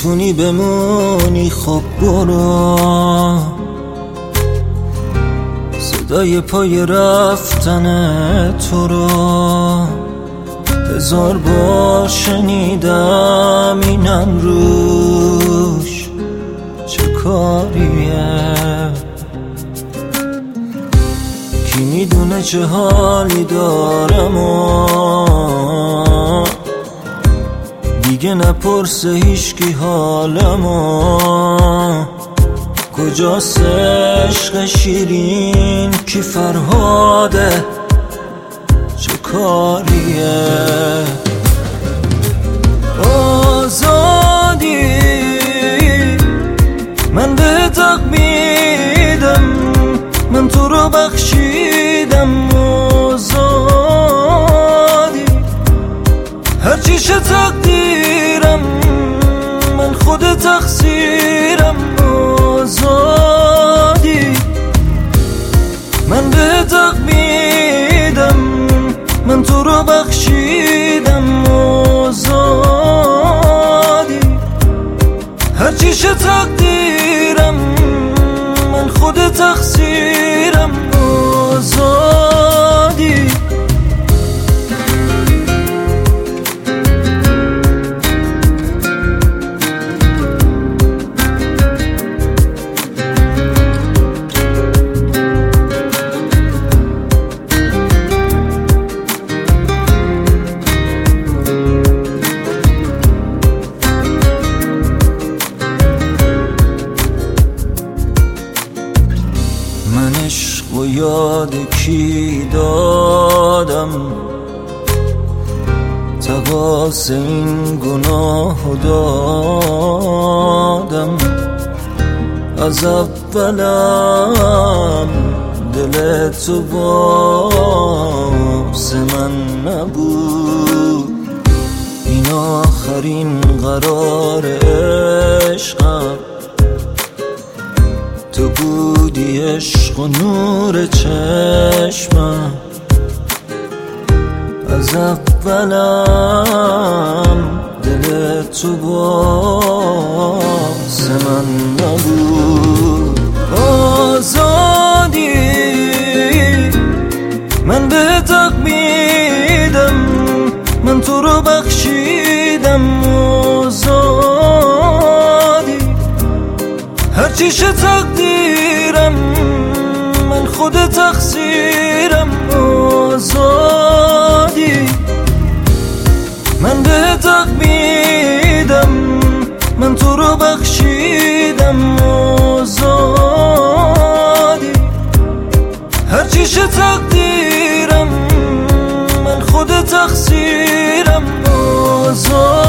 میتونی بمونی خب برو، صدای پای رفتن تو رو 1000 بار شنیدم، اینم روش چه کاریه؟ کی میدونه چه حالی دارم و دیگه نپرسه هیچکی حالمو. کجاست عشق شیرین کی فرهاده چه کاریه؟ آزادی من به حق میدم، من تو رو بخشیدم. آزادی هرچی شه تقدیرم، من خود تقصیرم. آزادی من به حق میدم، من تو رو بخشیدم. آزادی هرچی شه تقدیرم، من خود تقصیرم. آزادی من عشق و یاد کی دادم، تقاص این گناه دادم. از اولم دل تو واسه من نبود، این آخرین قرار عشقم. تو بودی عشق و نور چشمم، از اولم دل تو واسه من نبود. آزادی من به حق میدم، من تو رو بخشیدم. آزادی هرچی شه تقدیرم، من خود تقصیرم. آزادی من به حق میدم، من تو رو بخشیدم. آزادی هرچی شه تقدیرم، من خود تقصیرم. آزادی